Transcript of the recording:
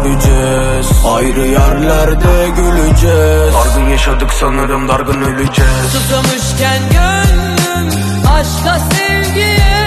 göreceğiz. Ayrı yerlerde güleceğiz. Dargın yaşadık sanırım, dargın öleceğiz. Susamışken gönlüm aşka sevgiye